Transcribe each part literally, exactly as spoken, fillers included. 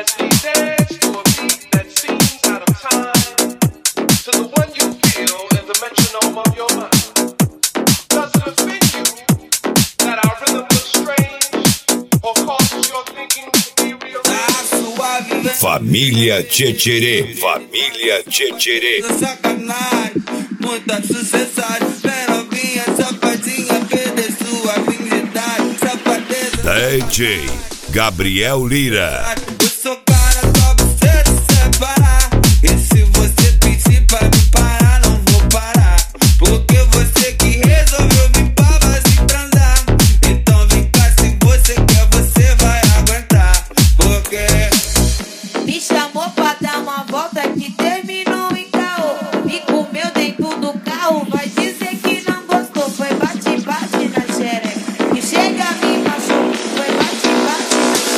Família Tchetcherê, Família Tchetcherê. Sacanagem, muita sucessagem. Novinha, safadinha, perder sua virgindade. Safadeza. D J Gabriel Lira. Eu sou cara só pra você se separar. E se você pedir pra me parar, não vou parar. Porque você que resolveu vir pra base transar. Então vem cá, se você quer, você vai aguentar. Porque me chamou pra dar uma volta que terminou em caô. Me comeu dentro do carro, vai dizer que não gostou. Foi bate-bate na xereca, e chega a me machucar. Foi bate-bate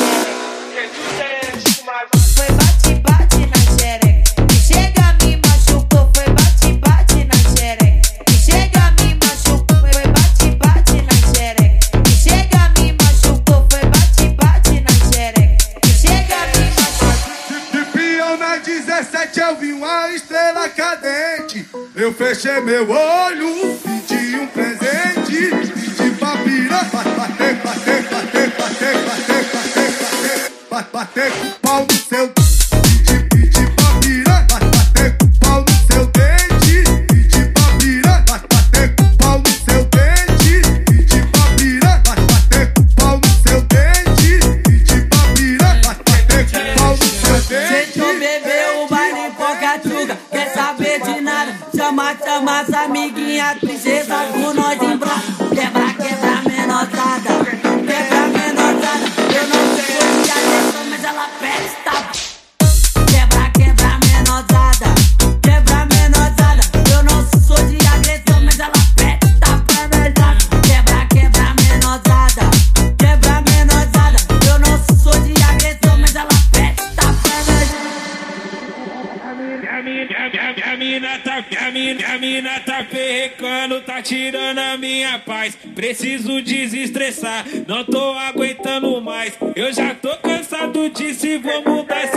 na xereca. Foi bate-bate na xereca, e chega a me machucou. Foi bate-bate na xereca, e chega a me machucou. Foi bate-bate na xereca, e chega a me machucou. Foi bate-bate na xereca, e chega a me machucou. Na dezessete eu vi uma estrela cadente. Eu fechei meu olho, pedi um presente. Pedi pra pirar, bater, bater, bater, bater, bater, bater, bater, bater com o pau no seu. Pedi, pedi pra pirar, bater com o pau no seu dente. Pedi pra pirar, bater com o pau no seu dente. Pedi pra pirar, bater com o pau no seu dente. Pedi pra pirar, bater com o pau no seu dente. Quer saber de nada? Chama, chama as amiguinhas, princesa com nós em braço. Quebra, quebra, menosada. Quebra, menosada. Eu não sei onde a letra, mas ela presta. Quebra, quebra, menosada. Quebra, menosada. Eu não sou de agressão, mas ela presta pra verdade. Quebra, quebra, menosada. Quebra, menosada. Eu não sou de agressão, mas ela presta pra verdade. A mina tá, a mina, a mina tá perrecando, tá tirando a minha paz. Preciso desestressar, não tô aguentando mais. Eu já tô cansado disso e vou mudar